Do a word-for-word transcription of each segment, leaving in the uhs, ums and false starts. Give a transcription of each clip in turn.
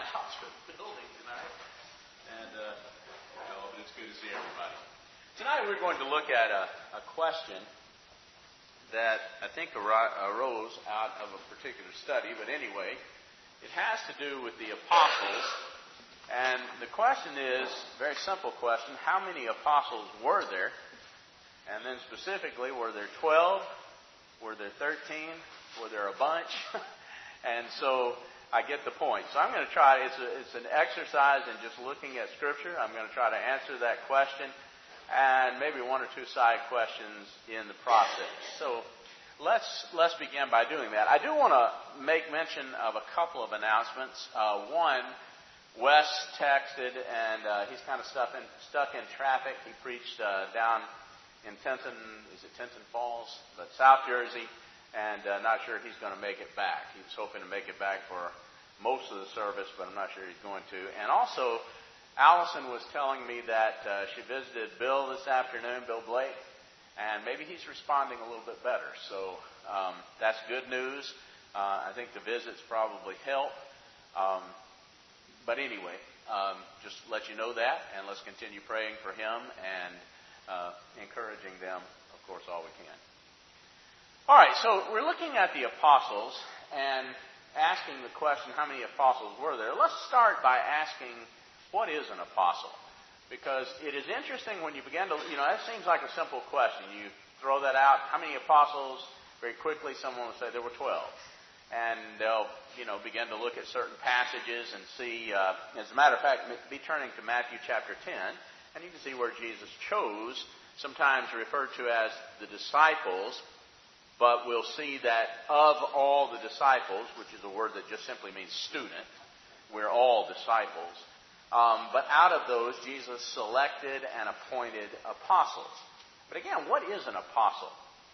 out to the building tonight. And, uh, you know, but it's good to see everybody. Tonight we're going to look at a, a question that I think arose out of a particular study. But anyway, it has to do with the apostles. And the question is, very simple question, how many apostles were there? And then specifically, were there twelve? Were there thirteen? Were there a bunch? And so I get the point. So I'm going to try, it's, a, it's an exercise in just looking at Scripture. I'm going to try to answer that question and maybe one or two side questions in the process. So let's let's begin by doing that. I do want to make mention of a couple of announcements. Uh, one, Wes texted, and uh, he's kind of stuck in, stuck in traffic. He preached uh, down in Tinton, is it Tinton Falls, but South Jersey, and uh, not sure he's going to make it back. He was hoping to make it back for most of the service, but I'm not sure he's going to. And also, Allison was telling me that uh, she visited Bill this afternoon, Bill Blake, and maybe he's responding a little bit better. So um, that's good news. Uh, I think the visits probably help. Um, but anyway, um, just let you know that, and let's continue praying for him and uh, encouraging them, of course, all we can. All right, so we're looking at the apostles and asking the question, how many apostles were there? Let's start by asking, what is an apostle? Because it is interesting when you begin to, you know, that seems like a simple question. You throw that out, how many apostles? Very quickly someone will say there were twelve. And they'll, you know, begin to look at certain passages and see, uh, as a matter of fact, be turning to Matthew chapter ten, and you can see where Jesus chose, sometimes referred to as the disciples, but we'll see that of all the disciples, which is a word that just simply means student, we're all disciples. Um, but out of those, Jesus selected and appointed apostles. But again, what is an apostle?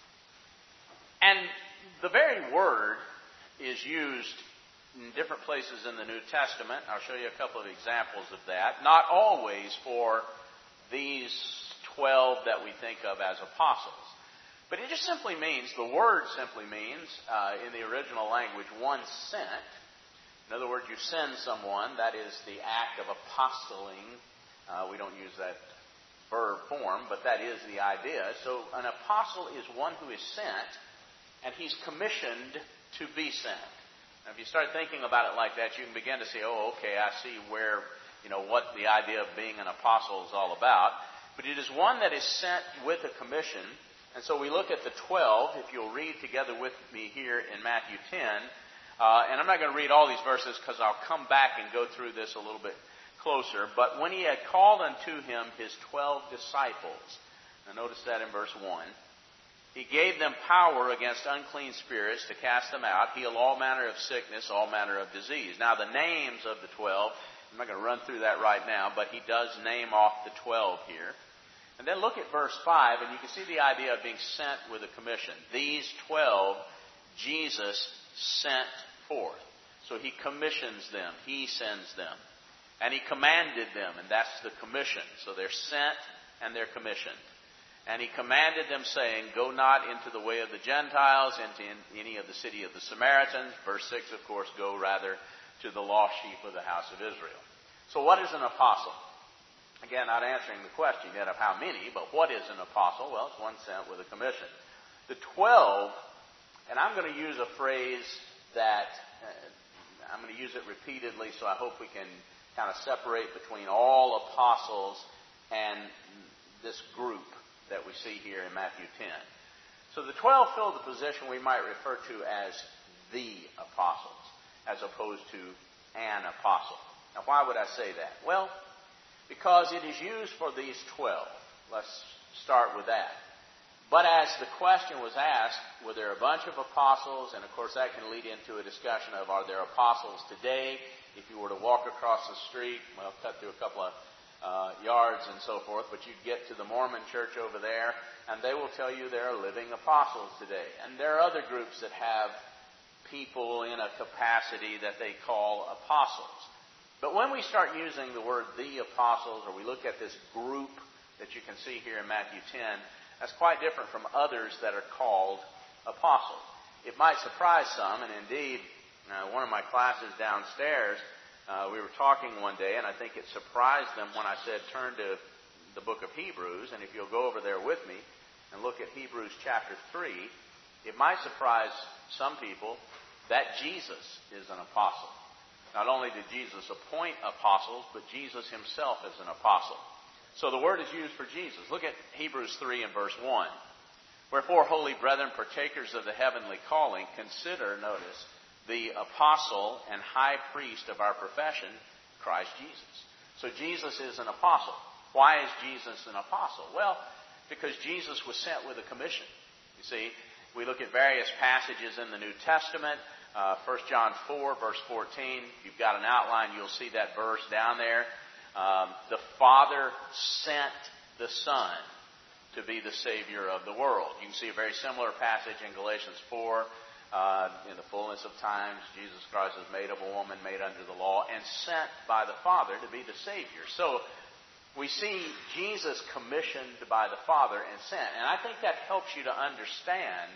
And the very word is used in different places in the New Testament. I'll show you a couple of examples of that. Not always for these twelve that we think of as apostles. But it just simply means, the word simply means, uh, in the original language, one sent. In other words, you send someone, that is the act of apostling. Uh, we don't use that verb form, but that is the idea. So an apostle is one who is sent, and he's commissioned to be sent. Now, if you start thinking about it like that, you can begin to see, oh, okay, I see where, you know, what the idea of being an apostle is all about. But it is one that is sent with a commission. And so we look at the twelve, if you'll read together with me here in Matthew ten. Uh, and I'm not going to read all these verses because I'll come back and go through this a little bit closer. But when he had called unto him his twelve disciples, now notice that in verse one, he gave them power against unclean spirits to cast them out, heal all manner of sickness, all manner of disease. Now the names of the twelve, I'm not going to run through that right now, but he does name off the twelve here. And then look at verse five, and you can see the idea of being sent with a commission. These twelve, Jesus sent forth. So he commissions them. He sends them. And he commanded them, and that's the commission. So they're sent and they're commissioned. And he commanded them, saying, go not into the way of the Gentiles, into any of the city of the Samaritans. Verse six, of course, go rather to the lost sheep of the house of Israel. So what is an apostle? Again, not answering the question yet of how many, but what is an apostle? Well, it's one sent with a commission. The twelve, and I'm going to use a phrase that, uh, I'm going to use it repeatedly, so I hope we can kind of separate between all apostles and this group that we see here in Matthew ten. So the twelve fill the position we might refer to as the apostles, as opposed to an apostle. Now, why would I say that? Well, because it is used for these twelve. Let's start with that. But as the question was asked, were there a bunch of apostles? And of course that can lead into a discussion of, are there apostles today? If you were to walk across the street, well, cut through a couple of uh, yards and so forth, but you'd get to the Mormon church over there, and they will tell you there are living apostles today. And there are other groups that have people in a capacity that they call apostles. But when we start using the word the apostles, or we look at this group that you can see here in Matthew ten, that's quite different from others that are called apostles. It might surprise some, and indeed, uh, one of my classes downstairs, uh, we were talking one day, and I think it surprised them when I said turn to the book of Hebrews, and if you'll go over there with me and look at Hebrews chapter three, it might surprise some people that Jesus is an apostle. Not only did Jesus appoint apostles, but Jesus himself is an apostle. So the word is used for Jesus. Look at Hebrews three and verse one. Wherefore, holy brethren, partakers of the heavenly calling, consider, notice, the apostle and high priest of our profession, Christ Jesus. So Jesus is an apostle. Why is Jesus an apostle? Well, because Jesus was sent with a commission. You see, we look at various passages in the New Testament. Uh, First John four, verse fourteen. If you've got an outline, you'll see that verse down there. Um, the Father sent the Son to be the Savior of the world. You can see a very similar passage in Galatians four. Uh, in the fullness of times, Jesus Christ was made of a woman, made under the law, and sent by the Father to be the Savior. So we see Jesus commissioned by the Father and sent. And I think that helps you to understand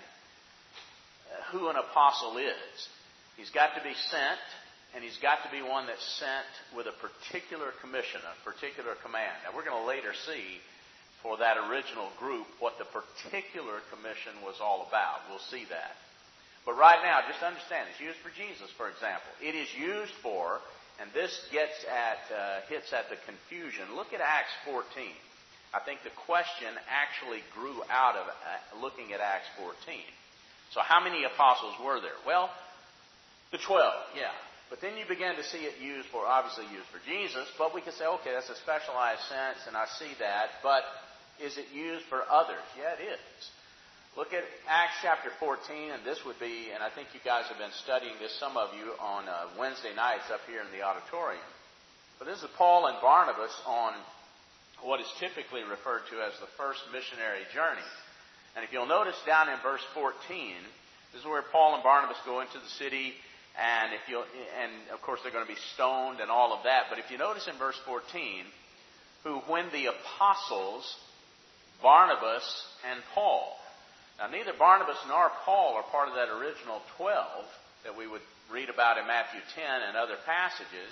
who an apostle is. He's got to be sent, and he's got to be one that's sent with a particular commission, a particular command. Now, we're going to later see for that original group what the particular commission was all about. We'll see that. But right now, just understand, it's used for Jesus, for example. It is used for, and this gets at, uh, hits at the confusion. Look at Acts fourteen. I think the question actually grew out of uh, looking at Acts fourteen. So how many apostles were there? Well, the twelve, yeah. But then you begin to see it used for, obviously used for Jesus, but we can say, okay, that's a specialized sense, and I see that, but is it used for others? Yeah, it is. Look at Acts chapter fourteen, and this would be, and I think you guys have been studying this, some of you, on uh, Wednesday nights up here in the auditorium. But this is Paul and Barnabas on what is typically referred to as the first missionary journey. And if you'll notice down in verse fourteen, this is where Paul and Barnabas go into the city, and if you and of course they're going to be stoned and all of that. But if you notice in verse fourteen, who when the apostles, Barnabas and Paul. Now, neither Barnabas nor Paul are part of that original twelve that we would read about in Matthew ten and other passages.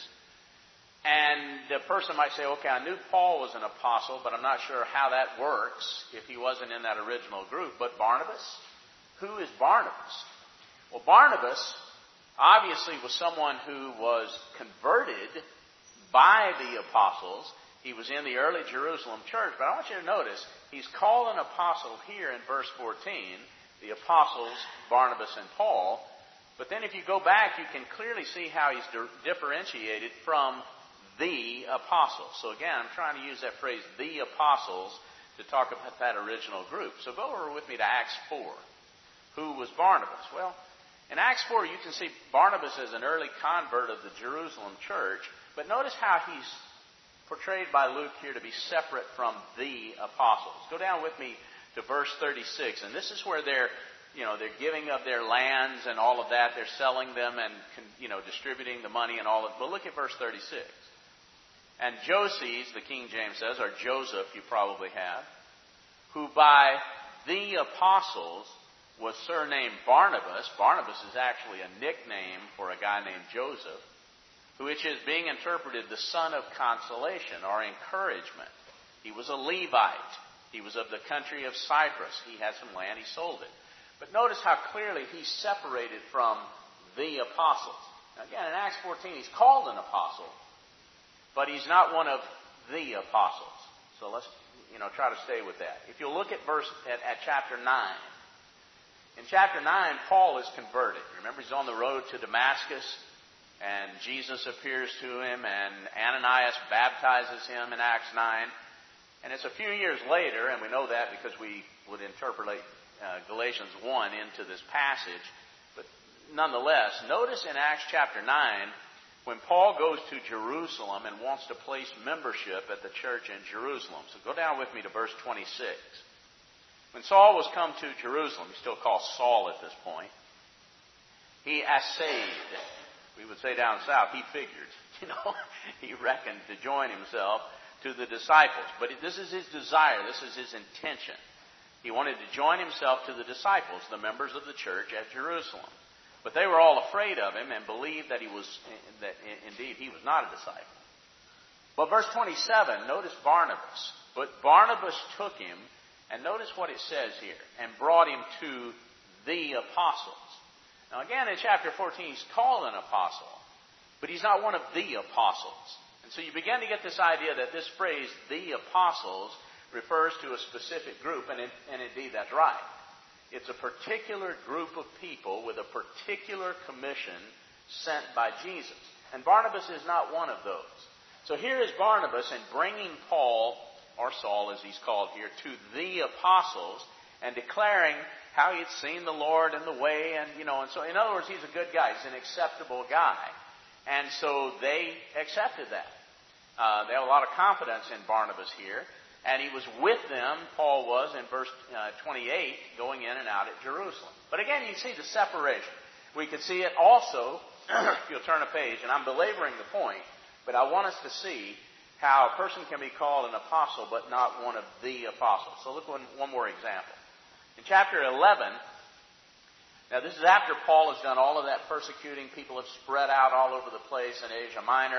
And the person might say, okay, I knew Paul was an apostle, but I'm not sure how that works if he wasn't in that original group. But Barnabas? Who is Barnabas? Well, Barnabas obviously was someone who was converted by the apostles. He was in the early Jerusalem church, but I want you to notice, he's called an apostle here in verse fourteen, the apostles, Barnabas and Paul. But then if you go back, you can clearly see how he's di- differentiated from the apostles. So again, I'm trying to use that phrase, the apostles, to talk about that original group. So go over with me to Acts four. Who was Barnabas? Well, in Acts four, you can see Barnabas as an early convert of the Jerusalem church, but notice how he's portrayed by Luke here to be separate from the apostles. Go down with me to verse thirty-six, and this is where they're, you know, they're giving of their lands and all of that. They're selling them and, you know, distributing the money and all of it. But look at verse thirty-six. And Joses, the King James says, or Joseph you probably have, who by the apostles was surnamed Barnabas. Barnabas is actually a nickname for a guy named Joseph, which is being interpreted the son of consolation or encouragement. He was a Levite. He was of the country of Cyprus. He had some land. He sold it. But notice how clearly he's separated from the apostles. Now again, in Acts fourteen, he's called an apostle, but he's not one of the apostles. So let's, you know, try to stay with that. If you'll look at verse at, at chapter nine. In chapter nine, Paul is converted. Remember, he's on the road to Damascus. And Jesus appears to him, and Ananias baptizes him in Acts nine. And it's a few years later, and we know that because we would interpolate uh, Galatians one into this passage. But nonetheless, notice in Acts chapter nine, when Paul goes to Jerusalem and wants to place membership at the church in Jerusalem. So go down with me to verse twenty-six. When Saul was come to Jerusalem, he's still called Saul at this point, he assayed. We would say down south, he figured, you know, he reckoned to join himself to the disciples. But this is his desire, this is his intention. He wanted to join himself to the disciples, the members of the church at Jerusalem. But they were all afraid of him and believed that he was, that indeed he was not a disciple. But verse twenty-seven, notice Barnabas. But Barnabas took him, and notice what it says here, and brought him to the apostles. Now again, in chapter fourteen, he's called an apostle, but he's not one of the apostles. And so you begin to get this idea that this phrase, the apostles, refers to a specific group, and, it, and indeed that's right. It's a particular group of people with a particular commission sent by Jesus. And Barnabas is not one of those. So here is Barnabas in bringing Paul, or Saul as he's called here, to the apostles and declaring how he had seen the Lord and the way, and you know, and so in other words, he's a good guy, he's an acceptable guy. And so they accepted that. Uh, they have a lot of confidence in Barnabas here. And he was with them, Paul was, in verse uh, twenty-eight, going in and out at Jerusalem. But again, you see the separation. We could see it also, if you'll turn a page, and I'm belaboring the point, but I want us to see how a person can be called an apostle, but not one of the apostles. So look one, one more example. In chapter eleven, now this is after Paul has done all of that persecuting. People have spread out all over the place in Asia Minor,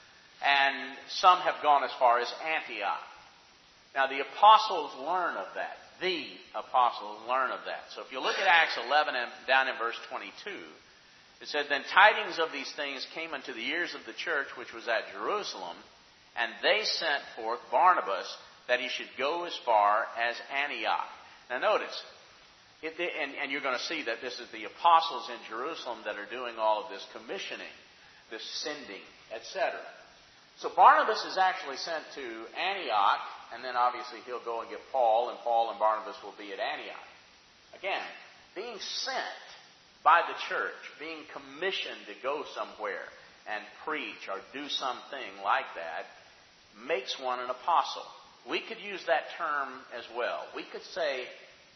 and some have gone as far as Antioch. Now, the apostles learn of that. The apostles learn of that. So if you look at Acts eleven and down in verse twenty-two, it said, Then tidings of these things came unto the ears of the church which was at Jerusalem, and they sent forth Barnabas that he should go as far as Antioch. Now notice, it, and, and you're going to see that this is the apostles in Jerusalem that are doing all of this commissioning, this sending, et cetera. So Barnabas is actually sent to Antioch, and then obviously he'll go and get Paul, and Paul and Barnabas will be at Antioch. Again, being sent by the church, being commissioned to go somewhere and preach or do something like that, makes one an apostle. We could use that term as well. We could say,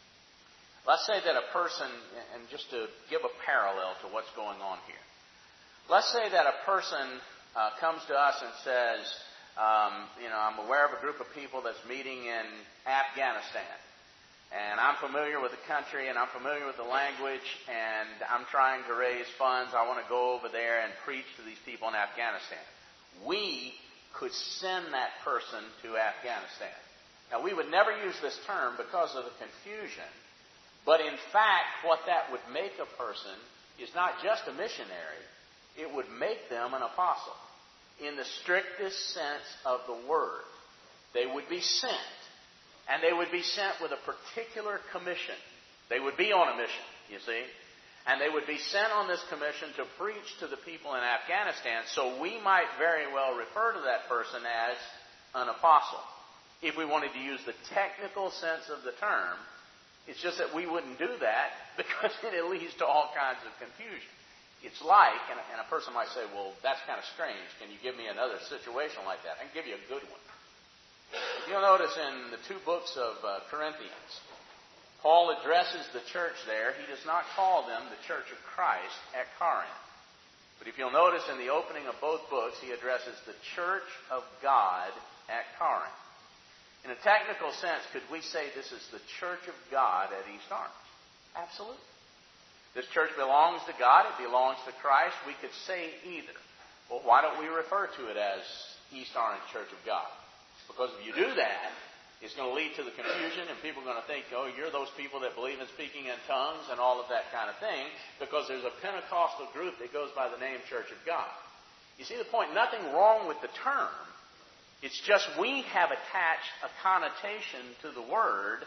let's say that a person, and just to give a parallel to what's going on here, let's say that a person Uh, comes to us and says, um, you know, I'm aware of a group of people that's meeting in Afghanistan. And I'm familiar with the country and I'm familiar with the language and I'm trying to raise funds. I want to go over there and preach to these people in Afghanistan. We could send that person to Afghanistan. Now, we would never use this term because of the confusion. But in fact, what that would make a person is not just a missionary. It would make them an apostle. In the strictest sense of the word. They would be sent. And they would be sent with a particular commission. They would be on a mission, you see. And they would be sent on this commission to preach to the people in Afghanistan. So we might very well refer to that person as an apostle. If we wanted to use the technical sense of the term, it's just that we wouldn't do that because it leads to all kinds of confusion. It's like, and a, and a person might say, well, that's kind of strange. Can you give me another situation like that? I can give you a good one. You'll notice in the two books of uh, Corinthians, Paul addresses the church there. He does not call them the church of Christ at Corinth. But if you'll notice in the opening of both books, he addresses the church of God at Corinth. In a technical sense, could we say this is the church of God at East Orange? Absolutely. This church belongs to God. It belongs to Christ. We could say either. Well, why don't we refer to it as East Orange Church of God? Because if you do that, it's going to lead to the confusion, and people are going to think, oh, you're those people that believe in speaking in tongues and all of that kind of thing, because there's a Pentecostal group that goes by the name Church of God. You see the point? Nothing wrong with the term. It's just we have attached a connotation to the word.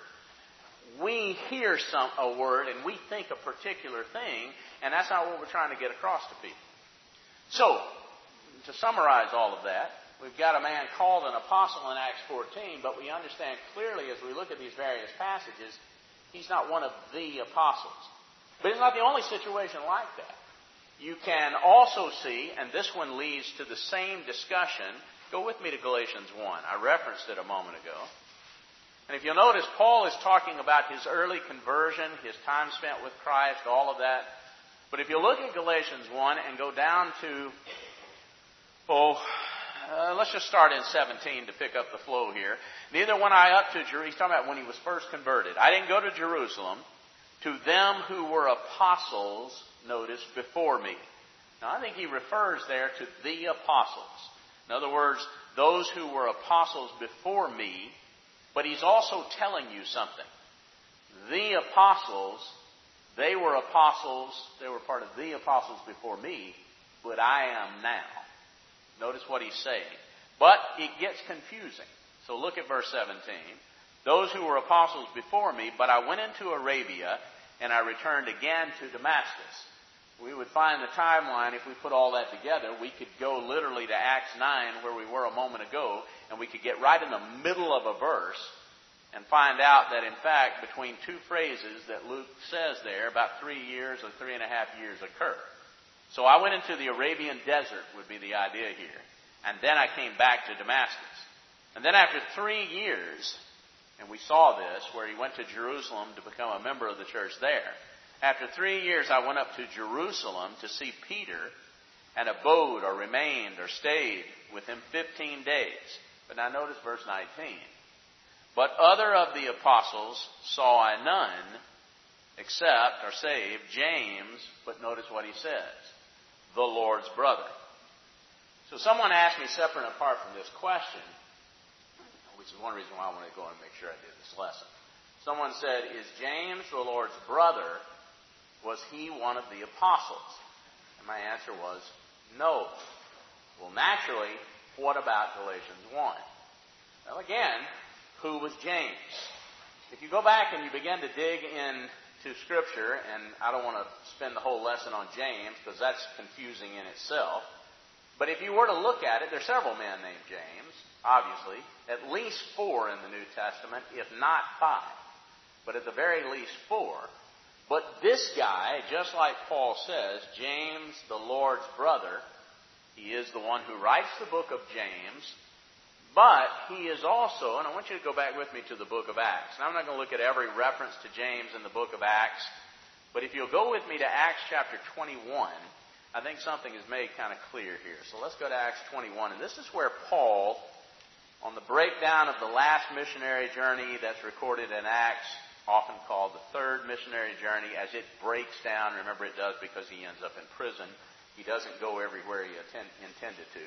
We hear some a word and we think a particular thing, and that's not what we're trying to get across to people. So, to summarize all of that, we've got a man called an apostle in Acts fourteen, but we understand clearly as we look at these various passages, he's not one of the apostles. But it's not the only situation like that. You can also see, and this one leads to the same discussion. Go with me to Galatians one. I referenced it a moment ago. And if you'll notice, Paul is talking about his early conversion, his time spent with Christ, all of that. But if you look at Galatians one and go down to, oh, uh, let's just start in seventeen to pick up the flow here. Neither went I up to Jerusalem. He's talking about when he was first converted. I didn't go to Jerusalem. To them who were apostles notice, before me. Now, I think he refers there to the apostles. In other words, those who were apostles before me, but he's also telling you something. The apostles, they were apostles, they were part of the apostles before me, but I am now. Notice what he's saying. But it gets confusing. So look at verse seventeen. Those who were apostles before me, but I went into Arabia, and I returned again to Damascus. We would find the timeline, if we put all that together, we could go literally to Acts nine, where we were a moment ago, and we could get right in the middle of a verse and find out that, in fact, between two phrases that Luke says there, about three years or three and a half years occur. So I went into the Arabian desert, would be the idea here. And then I came back to Damascus. And then after three years, and we saw this, where he went to Jerusalem to become a member of the church there. After three years, I went up to Jerusalem to see Peter, and abode or remained or stayed with him fifteen days. But now notice verse nineteen. But other of the apostles saw I none, except, or save, James, but notice what he says, the Lord's brother. So someone asked me, separate and apart from this question, which is one reason why I want to go and make sure I did this lesson. Someone said, is James the Lord's brother? Was he one of the apostles? And my answer was, no. Well, naturally, what about Galatians one? Well, again, who was James? If you go back and you begin to dig into Scripture, and I don't want to spend the whole lesson on James, because that's confusing in itself, but if you were to look at it, there are several men named James, obviously, at least four in the New Testament, if not five, but at the very least four. But this guy, just like Paul says, James, the Lord's brother, he is the one who writes the book of James, but he is also, and I want you to go back with me to the book of Acts. And I'm not going to look at every reference to James in the book of Acts, but if you'll go with me to Acts chapter twenty-one, I think something is made kind of clear here. So let's go to Acts twenty-one, and this is where Paul, on the breakdown of the last missionary journey that's recorded in Acts, often called the third missionary journey, as it breaks down. Remember, it does because he ends up in prison. He doesn't go everywhere he attend, intended to.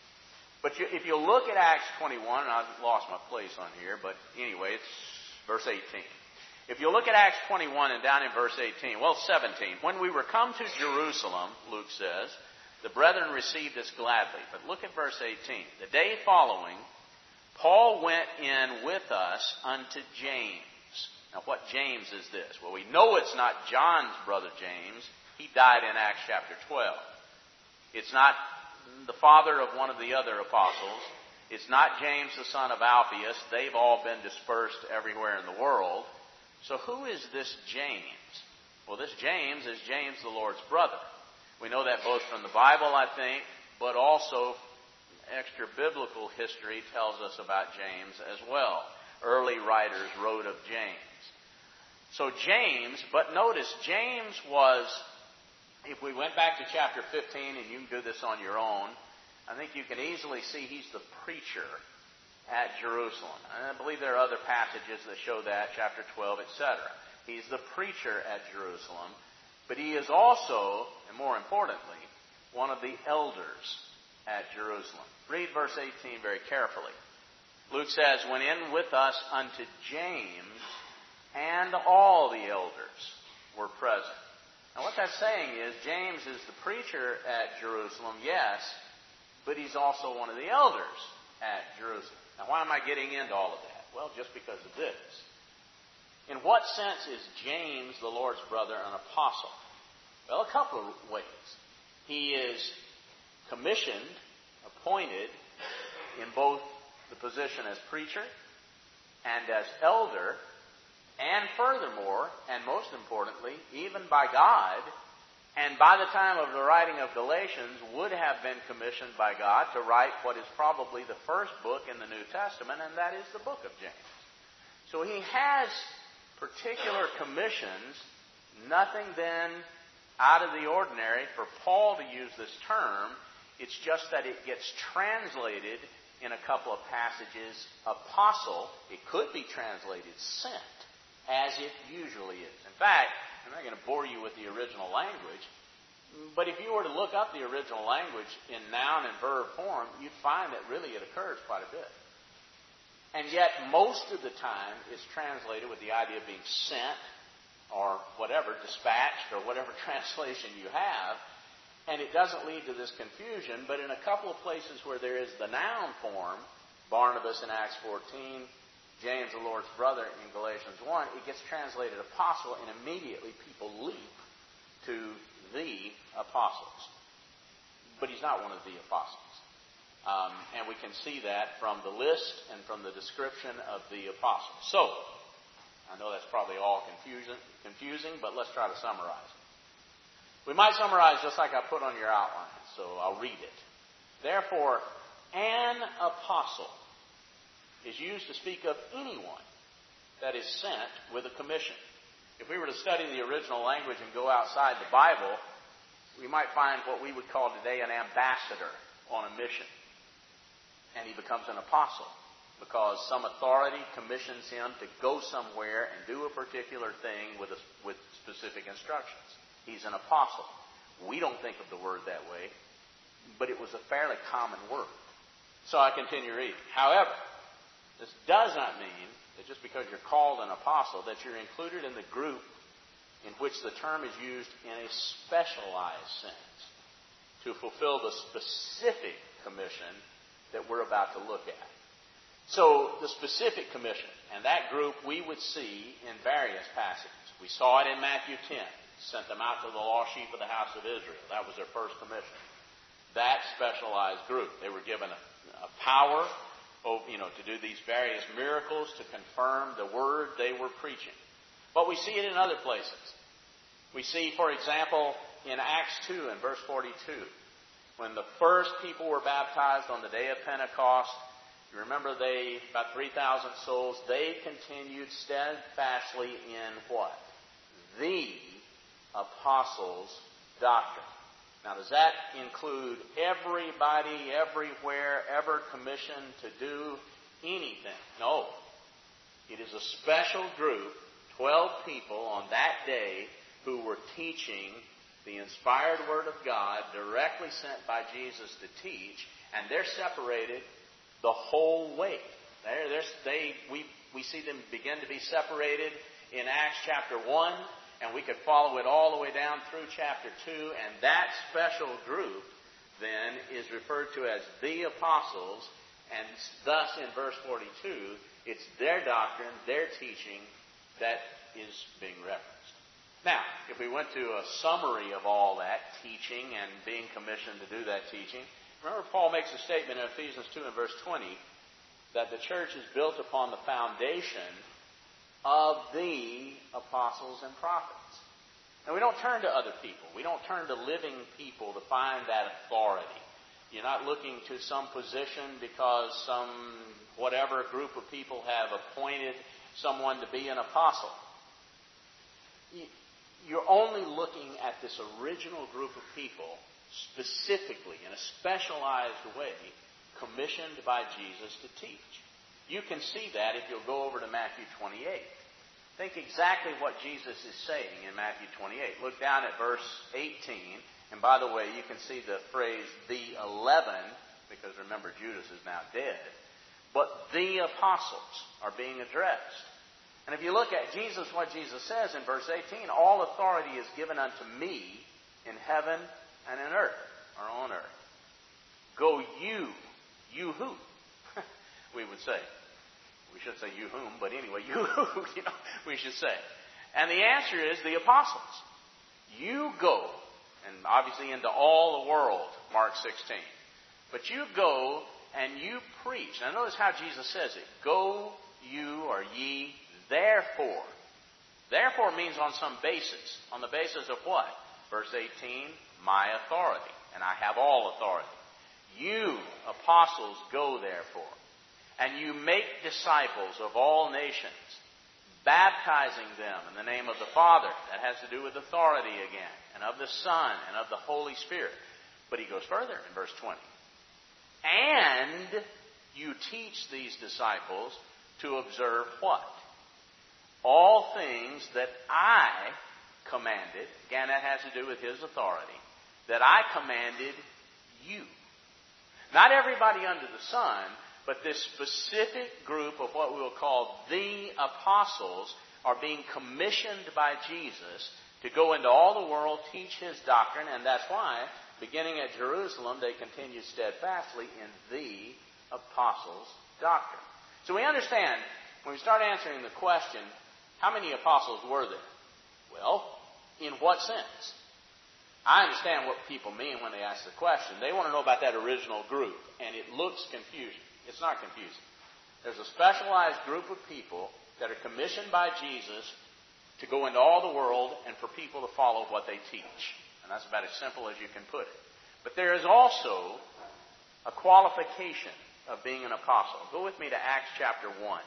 But you, if you look at Acts twenty-one, and I've lost my place on here, but anyway, it's verse eighteen. If you look at Acts twenty-one and down in verse eighteen, well, seventeen. When we were come to Jerusalem, Luke says, the brethren received us gladly. But look at verse eighteen. The day following, Paul went in with us unto James. Now, what James is this? Well, we know it's not John's brother James. He died in Acts chapter twelve. It's not the father of one of the other apostles. It's not James the son of Alphaeus. They've all been dispersed everywhere in the world. So who is this James? Well, this James is James the Lord's brother. We know that both from the Bible, I think, but also extra biblical history tells us about James as well. Early writers wrote of James. So James, but notice James was, if we went back to chapter fifteen, and you can do this on your own, I think you can easily see he's the preacher at Jerusalem. And I believe there are other passages that show that, chapter twelve, et cetera. He's the preacher at Jerusalem, but he is also, and more importantly, one of the elders at Jerusalem. Read verse eighteen very carefully. Luke says, went in with us unto James, and all the elders were present. Now what that's saying is, James is the preacher at Jerusalem, yes, but he's also one of the elders at Jerusalem. Now why am I getting into all of that? Well, just because of this. In what sense is James, the Lord's brother, an apostle? Well, a couple of ways. He is commissioned, appointed, in both the position as preacher and as elder, and furthermore, and most importantly, even by God, and by the time of the writing of Galatians, would have been commissioned by God to write what is probably the first book in the New Testament, and that is the book of James. So he has particular commissions, nothing then out of the ordinary for Paul to use this term. It's just that it gets translated in a couple of passages, apostle. It could be translated sent, as it usually is. In fact, I'm not going to bore you with the original language, But if you were to look up the original language in noun and verb form, you'd find that really it occurs quite a bit. And yet, most of the time, it's translated with the idea of being sent or whatever, dispatched or whatever translation you have. And it doesn't lead to this confusion, but in a couple of places where there is the noun form, Barnabas in Acts fourteen, James, the Lord's brother, in Galatians one, it gets translated apostle, and immediately people leap to the apostles. But he's not one of the apostles. Um, and we can see that from the list and from the description of the apostles. So, I know that's probably all confusing, confusing, but let's try to summarize it. We might summarize just like I put on your outline, so I'll read it. Therefore, an apostle is used to speak of anyone that is sent with a commission. If we were to study the original language and go outside the Bible, we might find what we would call today an ambassador on a mission. And he becomes an apostle because some authority commissions him to go somewhere and do a particular thing with, a, with specific instructions. He's an apostle. We don't think of the word that way, but it was a fairly common word. So I continue reading. However, this does not mean that just because you're called an apostle that you're included in the group in which the term is used in a specialized sense to fulfill the specific commission that we're about to look at. So the specific commission, and that group we would see in various passages. We saw it in Matthew ten. Sent them out to the lost sheep of the house of Israel. That was their first commission. That specialized group. They were given a, a power, you know, to do these various miracles to confirm the word they were preaching. But we see it in other places. We see, for example, in Acts two and verse forty-two, when the first people were baptized on the day of Pentecost, you remember they, about three thousand souls, they continued steadfastly in what? The apostles' doctrine. Now, does that include everybody, everywhere, ever commissioned to do anything? No. It is a special group, twelve people on that day, who were teaching the inspired Word of God, directly sent by Jesus to teach, and they're separated the whole way. They're, they're, they, we, we see them begin to be separated in Acts chapter one, and we could follow it all the way down through chapter two, and that special group then is referred to as the apostles, and thus in verse forty-two, it's their doctrine, their teaching that is being referenced. Now, if we went to a summary of all that teaching and being commissioned to do that teaching, remember Paul makes a statement in Ephesians two and verse twenty that the church is built upon the foundation of the apostles and prophets. And we don't turn to other people. We don't turn to living people to find that authority. You're not looking to some position because some whatever group of people have appointed someone to be an apostle. You're only looking at this original group of people specifically, in a specialized way, commissioned by Jesus to teach. You can see that if you'll go over to Matthew twenty-eight. Think exactly what Jesus is saying in Matthew twenty-eight. Look down at verse eighteen. And by the way, you can see the phrase, the eleven, because remember, Judas is now dead. But the apostles are being addressed. And if you look at Jesus, what Jesus says in verse eighteen, all authority is given unto me in heaven and in earth, or on earth. Go you, you who? We would say. We shouldn't say you whom, but anyway, you who, you know, we should say. And the answer is the apostles. You go, and obviously into all the world, Mark sixteen. But you go and you preach. Now notice how Jesus says it. Go you or ye, therefore. Therefore means on some basis. On the basis of what? Verse eighteen, my authority. And I have all authority. You, apostles, go therefore. And you make disciples of all nations, baptizing them in the name of the Father. That has to do with authority again. And of the Son and of the Holy Spirit. But he goes further in verse twenty. And you teach these disciples to observe what? All things that I commanded. Again, that has to do with his authority. that I commanded you. Not everybody under the sun, but this specific group of what we will call the apostles are being commissioned by Jesus to go into all the world, teach His doctrine, and that's why, beginning at Jerusalem, they continue steadfastly in the apostles' doctrine. So we understand, when we start answering the question, how many apostles were there? Well, in what sense? I understand what people mean when they ask the question. They want to know about that original group, and it looks confusing. It's not confusing. There's a specialized group of people that are commissioned by Jesus to go into all the world and for people to follow what they teach. And that's about as simple as you can put it. But there is also a qualification of being an apostle. Go with me to Acts chapter one.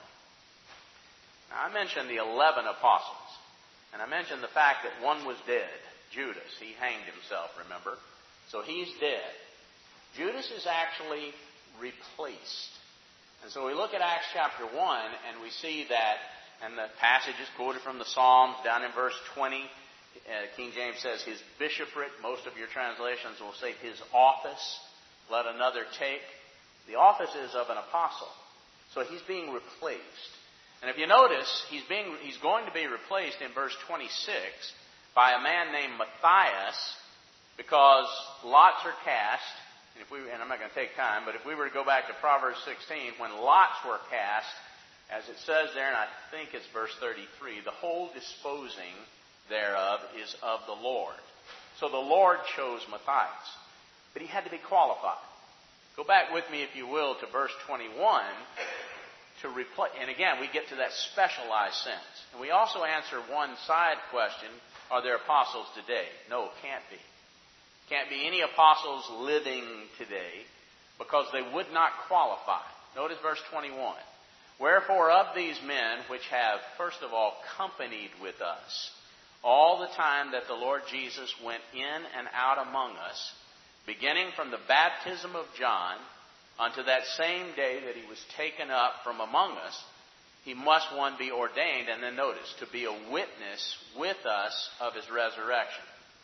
Now, I mentioned the eleven apostles. And I mentioned the fact that one was dead. Judas. He hanged himself, remember? So he's dead. Judas is actually replaced. And so we look at Acts chapter one, and we see that, and the passage is quoted from the Psalms down in verse twenty. Uh, King James says his bishopric. Most of your translations will say his office. Let another take. The office is of an apostle. So he's being replaced. And if you notice, he's being he's going to be replaced in verse twenty-six by a man named Matthias, because lots are cast. And if we and I'm not going to take time, but if we were to go back to Proverbs sixteen, when lots were cast, as it says there, and I think it's verse thirty-three, the whole disposing thereof is of the Lord. So the Lord chose Matthias, but he had to be qualified. Go back with me, if you will, to verse twenty-one. To replace, and again, we get to that specialized sense. And we also answer one side question, are there apostles today? No, can't be. Can't be any apostles living today because they would not qualify. Notice verse twenty-one. Wherefore of these men which have, first of all, companied with us all the time that the Lord Jesus went in and out among us, beginning from the baptism of John unto that same day that he was taken up from among us, he must, one, be ordained, and then notice, to be a witness with us of his resurrection.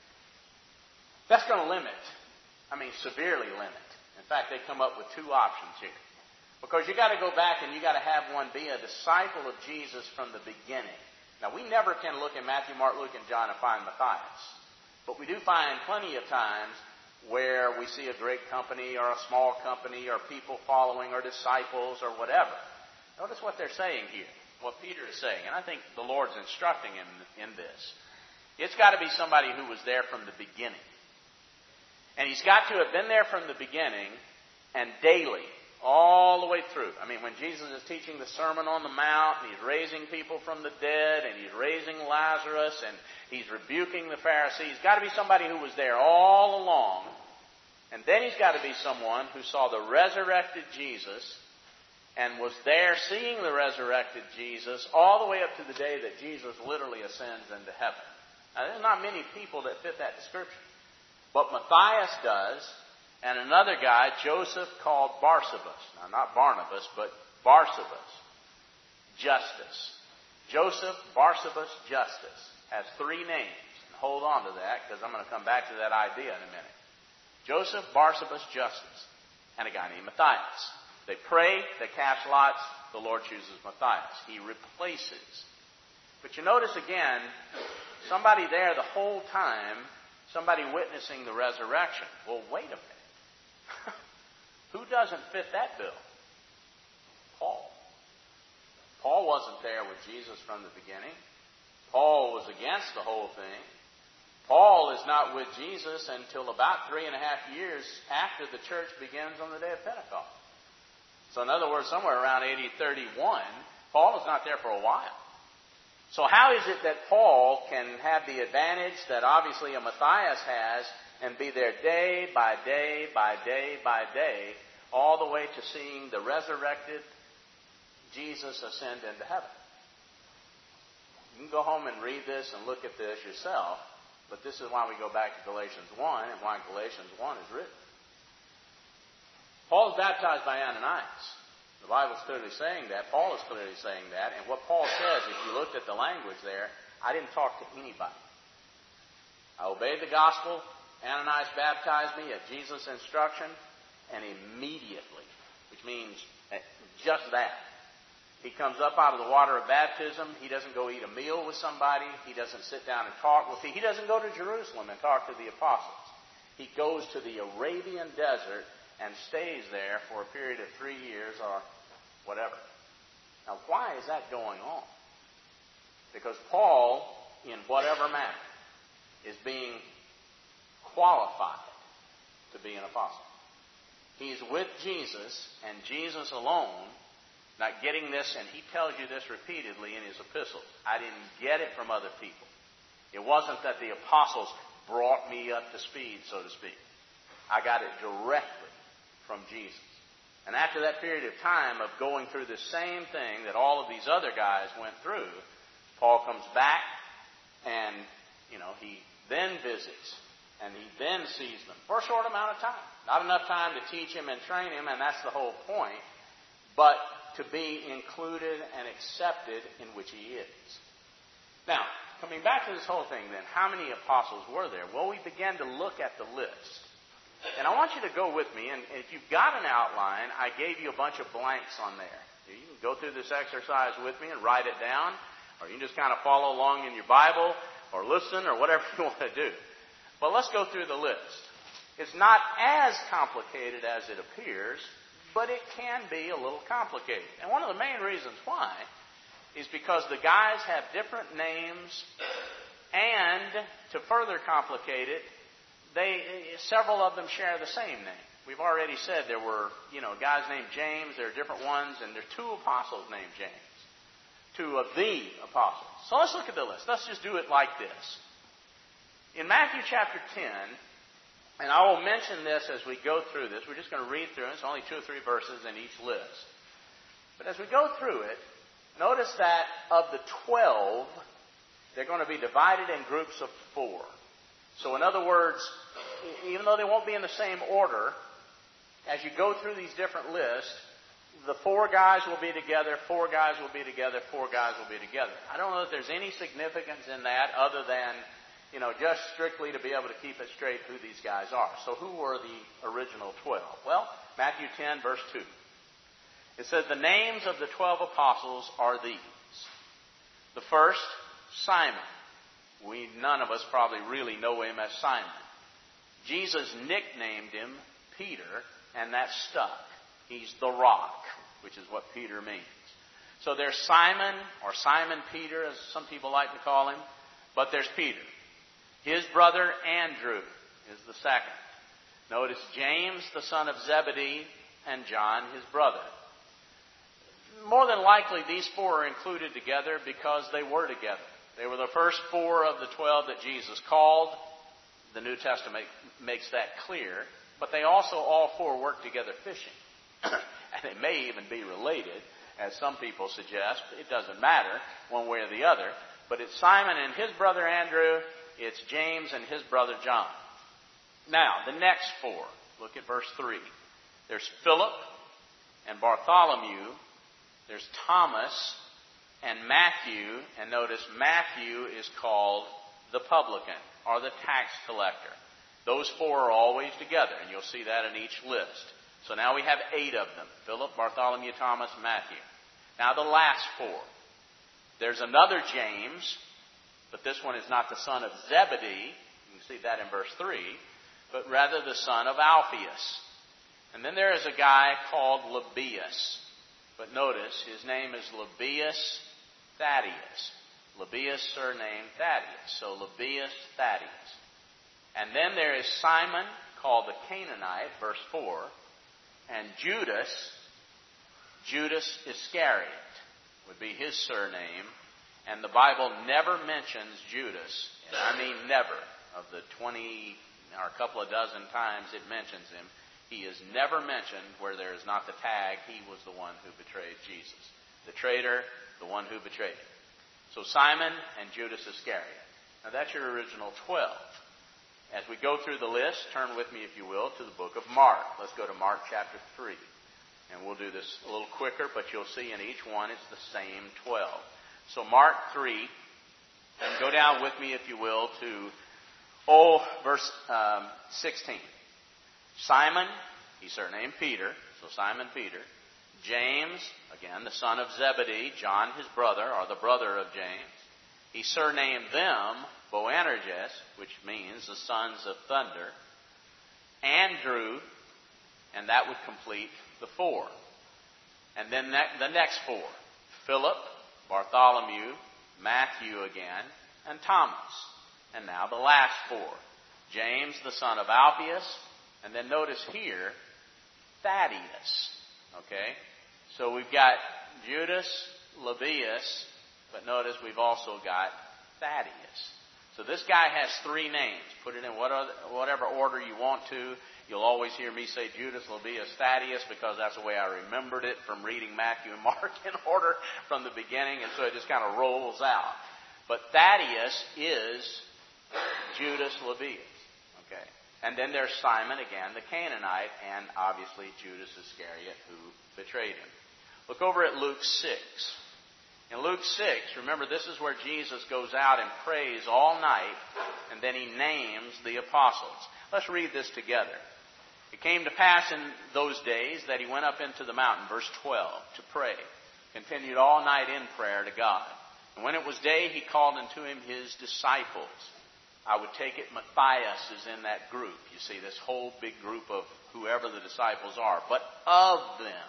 That's going to limit, I mean severely limit. In fact, they come up with two options here. Because you've got to go back and you've got to have one be a disciple of Jesus from the beginning. Now, we never can look in Matthew, Mark, Luke, and John and find Matthias. But we do find plenty of times where we see a great company or a small company or people following or disciples or whatever. Notice what they're saying here, what Peter is saying. And I think the Lord's instructing him in this. It's got to be somebody who was there from the beginning. And he's got to have been there from the beginning and daily, all the way through. I mean, when Jesus is teaching the Sermon on the Mount, and he's raising people from the dead, and he's raising Lazarus, and he's rebuking the Pharisees, he's got to be somebody who was there all along. And then he's got to be someone who saw the resurrected Jesus and was there seeing the resurrected Jesus all the way up to the day that Jesus literally ascends into heaven. Now, there's not many people that fit that description. But Matthias does, and another guy, Joseph, called Barsabas. Now, not Barnabas, but Barsabas. Justus. Joseph, Barsabas, Justus. Has three names. And hold on to that, because I'm going to come back to that idea in a minute. Joseph, Barsabas, Justus, and a guy named Matthias. They pray, they cast lots, the Lord chooses Matthias. He replaces. But you notice again, somebody there the whole time, somebody witnessing the resurrection. Well, wait a minute. Who doesn't fit that bill? Paul. Paul wasn't there with Jesus from the beginning. Paul was against the whole thing. Paul is not with Jesus until about three and a half years after the church begins on the day of Pentecost. So in other words, somewhere around A D thirty-one, Paul is not there for a while. So how is it that Paul can have the advantage that obviously a Matthias has and be there day by day by day by day, all the way to seeing the resurrected Jesus ascend into heaven? You can go home and read this and look at this yourself. But this is why we go back to Galatians one and why Galatians one is written. Paul is baptized by Ananias. The Bible is clearly saying that. Paul is clearly saying that. And what Paul says, if you looked at the language there, I didn't talk to anybody. I obeyed the gospel Ananias baptized me at Jesus' instruction, and immediately, which means just that. He comes up out of the water of baptism. He doesn't go eat a meal with somebody. He doesn't sit down and talk with people. He doesn't go to Jerusalem and talk to the apostles. He goes to the Arabian desert and stays there for a period of three years or whatever. Now, why is that going on? Because Paul, in whatever manner, is being qualified to be an apostle. He's with Jesus, and Jesus alone, not getting this, and he tells you this repeatedly in his epistles. I didn't get it from other people. It wasn't that the apostles brought me up to speed, so to speak. I got it directly from Jesus. And after that period of time of going through the same thing that all of these other guys went through, Paul comes back, and, you know, he then visits, and he then sees them for a short amount of time. Not enough time to teach him and train him, and that's the whole point, but to be included and accepted in which he is. Now, coming back to this whole thing then, how many apostles were there? Well, we began to look at the list. And I want you to go with me, and if you've got an outline, I gave you a bunch of blanks on there. You can go through this exercise with me and write it down, or you can just kind of follow along in your Bible, or listen, or whatever you want to do. But let's go through the list. It's not as complicated as it appears, but it can be a little complicated. And one of the main reasons why is because the guys have different names, and to further complicate it, they several of them share the same name. We've already said there were, you know, guys named James, there are different ones, and there are two apostles named James. Two of the apostles. So let's look at the list. Let's just do it like this. In Matthew chapter ten, and I will mention this as we go through this. We're just going to read through it. It's only two or three verses in each list. But as we go through it, notice that of the twelve, they're going to be divided in groups of four. So in other words, even though they won't be in the same order, as you go through these different lists, the four guys will be together, four guys will be together, four guys will be together. I don't know if there's any significance in that other than, you know, just strictly to be able to keep it straight who these guys are. So who were the original twelve? Well, Matthew ten, verse two. It says, the names of the twelve apostles are these. The first, Simon. We, none of us probably really know him as Simon. Jesus nicknamed him Peter, and that stuck. He's the rock, which is what Peter means. So there's Simon, or Simon Peter, as some people like to call him, but there's Peter. His brother Andrew is the second. Notice James, the son of Zebedee, and John, his brother. More than likely, these four are included together because they were together. They were the first four of the twelve that Jesus called. The New Testament makes that clear. But they also, all four, work together fishing. And they may even be related, as some people suggest. It doesn't matter one way or the other. But it's Simon and his brother Andrew. It's James and his brother John. Now, the next four. Look at verse three. There's Philip and Bartholomew. There's Thomas and Matthew. And notice Matthew is called the publican, or the tax collector. Those four are always together, and you'll see that in each list. So now we have eight of them. Philip, Bartholomew, Thomas, Matthew. Now the last four. There's another James, but this one is not the son of Zebedee. You can see that in verse three. But rather the son of Alphaeus. And then there is a guy called Lebbaeus. But notice, his name is Lebbaeus Thaddeus. Lebbaeus, surname Thaddeus. So Lebbaeus Thaddeus. And then there is Simon, called the Canaanite, verse four. And Judas, Judas Iscariot, would be his surname. And the Bible never mentions Judas. And I mean never. Of the twenty or a couple of dozen times it mentions him, he is never mentioned where there is not the tag, he was the one who betrayed Jesus. The traitor, the one who betrayed him. So Simon and Judas Iscariot. Now that's your original twelve. As we go through the list, turn with me, if you will, to the book of Mark. Let's go to Mark chapter three. And we'll do this a little quicker, but you'll see in each one it's the same twelve. So Mark three, and go down with me, if you will, to Oh, verse um, sixteen. Simon, he's surnamed Peter, so Simon Peter. James, again, the son of Zebedee, John his brother, or the brother of James. He surnamed them Boanerges, which means the sons of thunder. Andrew, and that would complete the four. And then ne- the next four. Philip, Bartholomew, Matthew again, and Thomas. And now the last four. James, the son of Alphaeus, and then notice here, Thaddeus. Okay? So we've got Judas, Lebbaeus, but notice we've also got Thaddeus. So this guy has three names. Put it in whatever order you want to. You'll always hear me say Judas, Lebbaeus, Thaddeus, because that's the way I remembered it from reading Matthew and Mark in order from the beginning, and so it just kind of rolls out. But Thaddeus is Judas, Lebbaeus. Okay. And then there's Simon, again, the Canaanite, and obviously Judas Iscariot, who betrayed him. Look over at Luke six. In Luke six, remember, this is where Jesus goes out and prays all night, and then he names the apostles. Let's read this together. It came to pass in those days that he went up into the mountain, verse twelve, to pray. Continued all night in prayer to God. And when it was day, he called unto him his disciples. I would take it Matthias is in that group. You see, this whole big group of whoever the disciples are. But of them,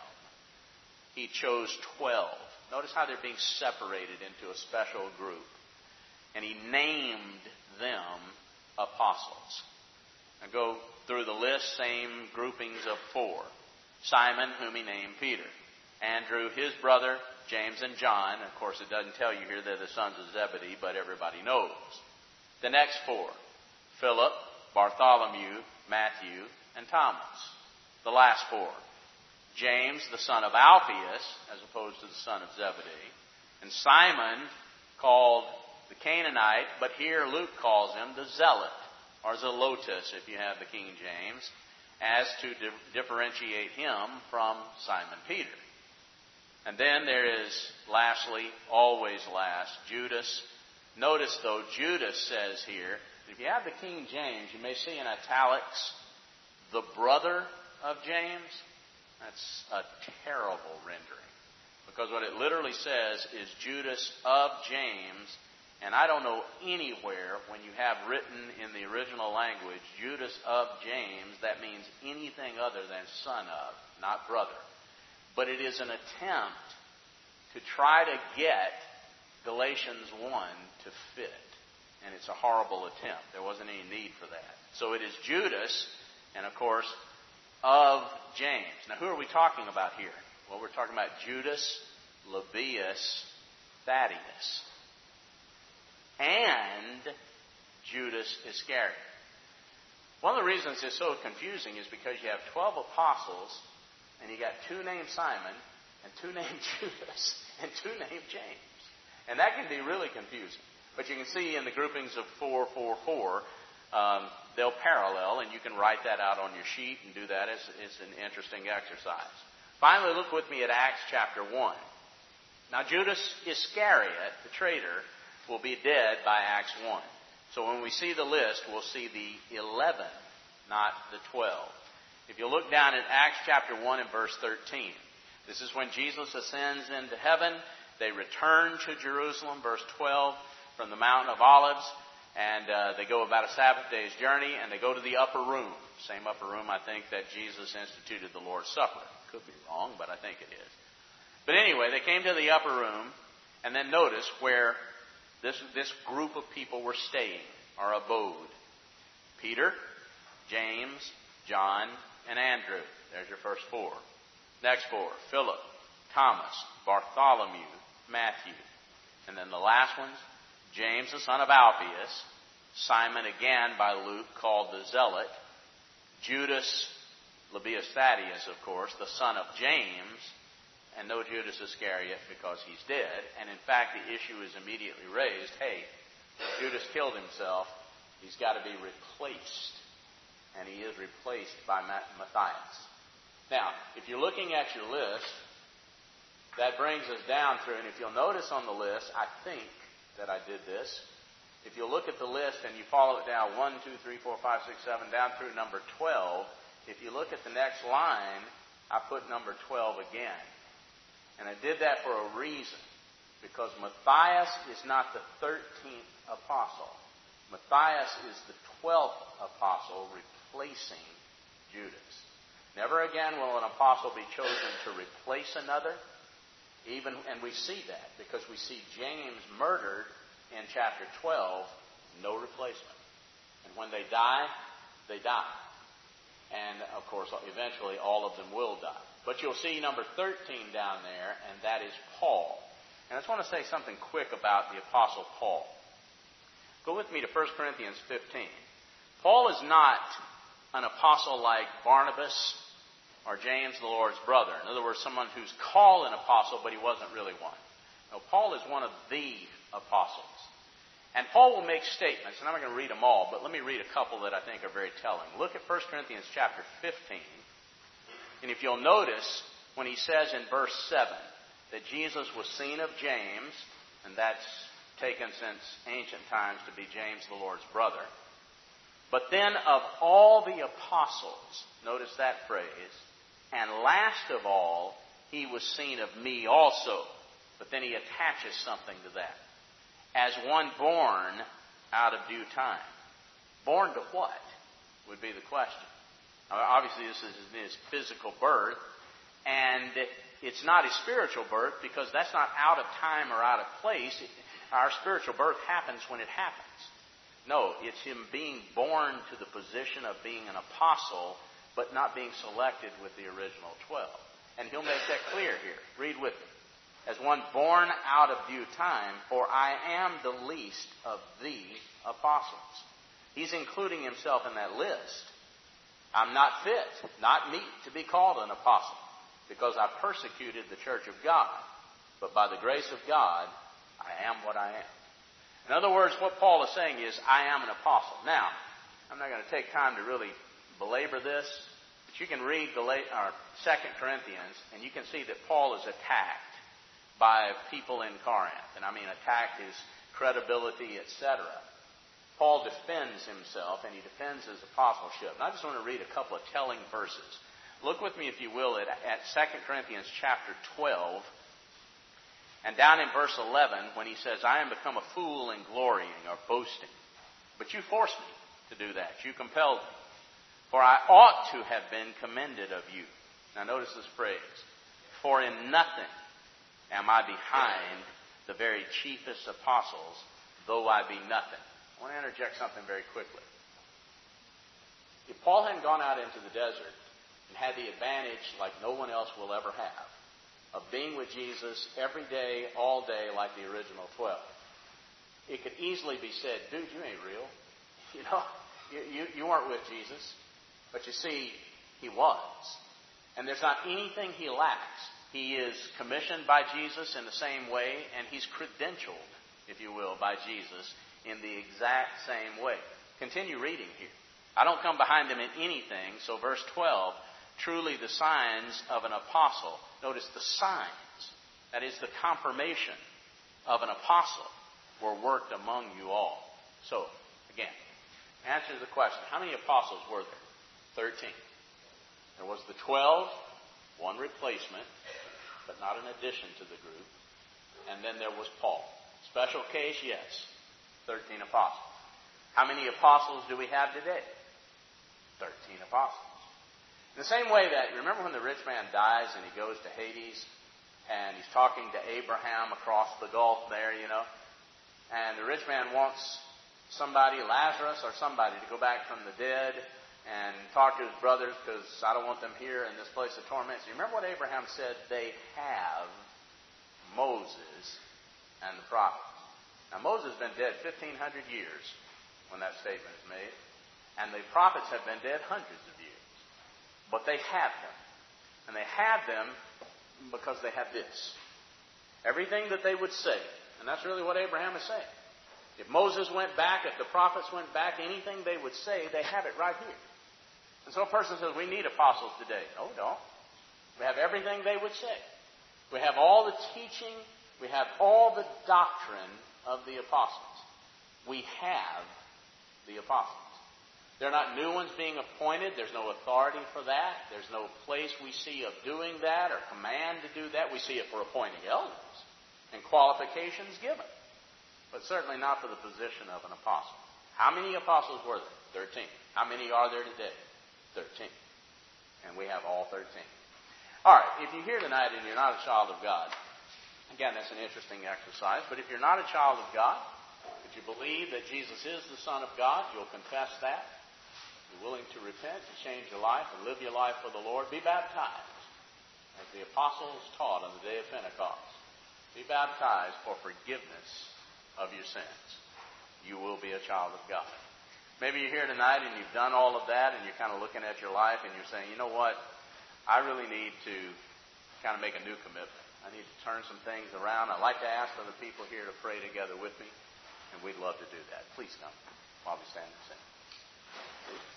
he chose twelve. Notice how they're being separated into a special group. And he named them apostles. Now go through the list, same groupings of four. Simon, whom he named Peter. Andrew, his brother, James and John. Of course, it doesn't tell you here they're the sons of Zebedee, but everybody knows. The next four. Philip, Bartholomew, Matthew, and Thomas. The last four. James, the son of Alphaeus, as opposed to the son of Zebedee. And Simon, called the Canaanite, but here Luke calls him the Zealot, or Zelotus, if you have the King James, as to di- differentiate him from Simon Peter. And then there is, lastly, always last, Judas. Notice, though, Judas says here, if you have the King James, you may see in italics, the brother of James. That's a terrible rendering. Because what it literally says is Judas of James. And I don't know anywhere when you have written in the original language, Judas of James, that means anything other than son of, not brother. But it is an attempt to try to get Galatians one to fit. And it's a horrible attempt. There wasn't any need for that. So it is Judas, and of course, of James. Now, who are we talking about here? Well, we're talking about Judas, Lebbaeus, Thaddeus, and Judas Iscariot. One of the reasons it's so confusing is because you have twelve apostles, and you got two named Simon, and two named Judas, and two named James. And that can be really confusing. But you can see in the groupings of four, four, four, um, they'll parallel, and you can write that out on your sheet and do that. It's, it's an interesting exercise. Finally, look with me at Acts chapter one. Now, Judas Iscariot, the traitor, will be dead by Acts one. So when we see the list, we'll see the eleven, not the twelve. If you look down at Acts chapter one and verse thirteen, this is when Jesus ascends into heaven. They return to Jerusalem, verse twelve, from the Mountain of Olives. And uh, they go about a Sabbath day's journey, and they go to the upper room. Same upper room, I think, that Jesus instituted the Lord's Supper. Could be wrong, but I think it is. But anyway, they came to the upper room, and then notice where this, this group of people were staying, or abode. Peter, James, John, and Andrew. There's your first four. Next four, Philip, Thomas, Bartholomew, Matthew. And then the last ones, James, the son of Alphaeus, Simon, again by Luke, called the Zealot, Judas, Lebbaeus Thaddeus, of course, the son of James, and no Judas Iscariot because he's dead. And in fact, the issue is immediately raised, hey, Judas killed himself, he's got to be replaced. And he is replaced by Matthias. Now, if you're looking at your list, that brings us down through, and if you'll notice on the list, I think that I did this. if you look at the list and you follow it down, one, two, three, four, five, six, seven, down through number twelve, if you look at the next line, I put number twelve again. And I did that for a reason. Because Matthias is not the thirteenth apostle. Matthias is the twelfth apostle replacing Judas. Never again will an apostle be chosen to replace another. Even, and we see that because we see James murdered in chapter twelve, no replacement. And when they die, they die. And, of course, eventually all of them will die. But you'll see number thirteen down there, and that is Paul. And I just want to say something quick about the Apostle Paul. Go with me to First Corinthians fifteen. Paul is not an apostle like Barnabas or James, the Lord's brother. In other words, someone who's called an apostle, but he wasn't really one. No, Paul is one of the apostles. And Paul will make statements, and I'm not going to read them all, but let me read a couple that I think are very telling. Look at First Corinthians chapter fifteen. And if you'll notice, when he says in verse seven that Jesus was seen of James, and that's taken since ancient times to be James, the Lord's brother. But then of all the apostles, notice that phrase, and last of all, he was seen of me also. But then he attaches something to that. As one born out of due time. Born to what? Would be the question. Now, obviously, this is his physical birth. And it's not his spiritual birth because that's not out of time or out of place. Our spiritual birth happens when it happens. No, it's him being born to the position of being an apostle, but not being selected with the original twelve. And he'll make that clear here. Read with me. As one born out of due time, for I am the least of the apostles. He's including himself in that list. I'm not fit, not meet to be called an apostle, because I persecuted the church of God. But by the grace of God, I am what I am. In other words, what Paul is saying is, I am an apostle. Now, I'm not going to take time to really belabor this, but you can read the late, or Second Corinthians, and you can see that Paul is attacked by people in Corinth. And I mean attacked his credibility, et cetera. Paul defends himself, and he defends his apostleship. And I just want to read a couple of telling verses. Look with me, if you will, at, at Second Corinthians chapter twelve. And down in verse eleven, when he says, I am become a fool in glorying or boasting. But you forced me to do that. You compelled me. For I ought to have been commended of you. Now notice this phrase. For in nothing am I behind the very chiefest apostles, though I be nothing. I want to interject something very quickly. If Paul hadn't gone out into the desert and had the advantage like no one else will ever have of being with Jesus every day, all day, like the original twelve, it could easily be said, dude, you ain't real. You know, you, you, you weren't with Jesus. But you see, he was. And there's not anything he lacks. He is commissioned by Jesus in the same way, and he's credentialed, if you will, by Jesus in the exact same way. Continue reading here. I don't come behind him in anything. So verse twelve, truly the signs of an apostle. Notice the signs. That is the confirmation of an apostle were worked among you all. So, again, answer the question. How many apostles were there? Thirteen. There was the twelve, one replacement, but not an addition to the group. And then there was Paul. Special case, yes. Thirteen apostles. How many apostles do we have today? Thirteen apostles. In the same way that, remember when the rich man dies and he goes to Hades and he's talking to Abraham across the gulf there, you know, and the rich man wants somebody, Lazarus or somebody, to go back from the dead and talk to his brothers because I don't want them here in this place of torment. So you remember what Abraham said? They have Moses and the prophets. Now Moses has been dead fifteen hundred years when that statement is made. And the prophets have been dead hundreds of years. But they have them. And they have them because they have this. Everything that they would say. And that's really what Abraham is saying. If Moses went back, if the prophets went back, anything they would say, they have it right here. And so a person says, we need apostles today. No, we don't. We have everything they would say. We have all the teaching. We have all the doctrine of the apostles. we have the apostles. They're not new ones being appointed. There's no authority for that. There's no place we see of doing that or command to do that. We see it for appointing elders and qualifications given, but certainly not for the position of an apostle. How many apostles were there? Thirteen. How many are there today? Thirteen. And we have all thirteen. All right, if you're here tonight and you're not a child of God, again, that's an interesting exercise, but if you're not a child of God, if you believe that Jesus is the Son of God, you'll confess that. You're willing to repent, to change your life, and live your life for the Lord, be baptized, as the apostles taught on the day of Pentecost. Be baptized for forgiveness of your sins. You will be a child of God. Maybe you're here tonight and you've done all of that, and you're kind of looking at your life and you're saying, you know what, I really need to kind of make a new commitment. I need to turn some things around. I'd like to ask other people here to pray together with me, and we'd love to do that. Please come while we stand and sing.